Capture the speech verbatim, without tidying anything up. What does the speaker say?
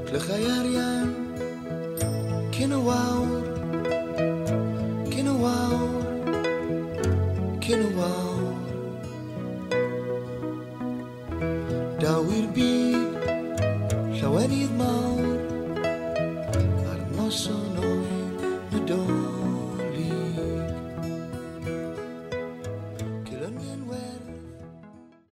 Tlachayarian, Kinawar, Kinawar, Kinawar. Dawir bi, Llawenid mawr, ar noson oer y dod.